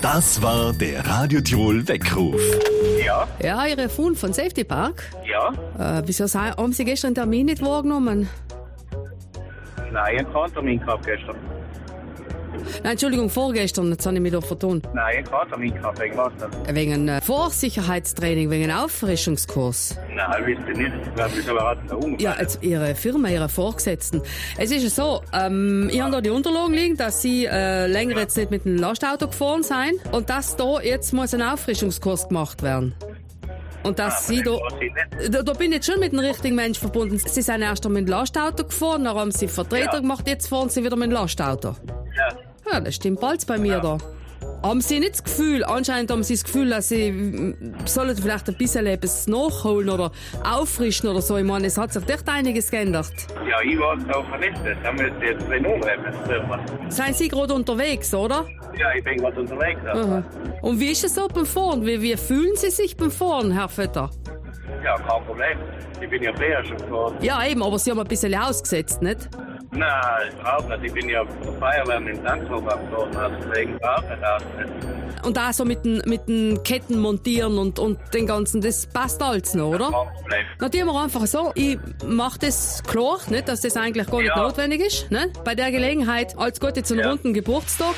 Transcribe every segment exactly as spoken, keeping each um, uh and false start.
Das war der Radio Tirol Weckruf. Ja, Ja, Ihre Fund von Safety Park. ja. Äh, wieso sei- haben Sie gestern einen Termin nicht wahrgenommen? Nein, ich habe keinen Termin gehabt gestern. Nein, Entschuldigung, vorgestern, jetzt habe ich mich doch vertun. Nein, ich habe keinen Termin gehabt. Wegen was denn? Wegen äh, Vorsicherheitstraining, wegen Auffrischungskurs. Nein, wisst ihr nicht. Wieso hat denn da umgefallen? Ja, jetzt Ihre Firma, Ihre Vorgesetzten. Es ist ja so, ähm, ich habe da die Unterlagen liegen, dass Sie äh, länger jetzt nicht mit dem Lastauto gefahren sind und dass da jetzt muss ein Auffrischungskurs gemacht werden. Und dass Sie da, Was ich nicht. da... Da bin ich jetzt schon mit dem richtigen Mensch verbunden. Sie sind erst mit dem Lastauto gefahren, dann haben Sie Vertreter Ja. gemacht, jetzt fahren Sie wieder mit dem Lastauto. Ja. Ja, das stimmt bald bei mir da. Haben Sie nicht das Gefühl, anscheinend haben Sie das Gefühl, dass Sie mm, sollen vielleicht ein bisschen etwas nachholen oder auffrischen oder so. Ich meine, es hat sich echt einiges geändert. Ja, ich weiß auch nicht. Das haben wir jetzt drin umreden. Seien Sie gerade unterwegs, oder? Ja, ich bin gerade unterwegs. Aha. Und wie ist es so beim Fahren? Wie, wie fühlen Sie sich beim Fahren, Herr Vetter? Ja, kein Problem. Ich bin ja früher schon gefahren. Ja, eben, aber Sie haben ein bisschen ausgesetzt, nicht? Nein, überhaupt nicht. Ich bin ja von der Feuerwehr mit dem Tankwagen gefahren. Also deswegen brauche ich das nicht. Und auch so mit den, mit den Ketten montieren und, und den ganzen, das passt alles noch, oder? Kein Problem. Na, die haben wir einfach so, ich mach das klar, nicht, dass das eigentlich gar nicht Ja. notwendig ist. Ne? Bei der Gelegenheit, alles Gute zu einem Ja. runden Geburtstag.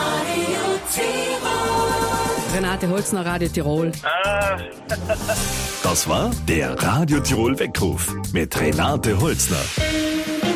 Renate Holzner, Radio Tirol. Ah, Das war der Radio Tirol Weckruf mit Renate Holzner.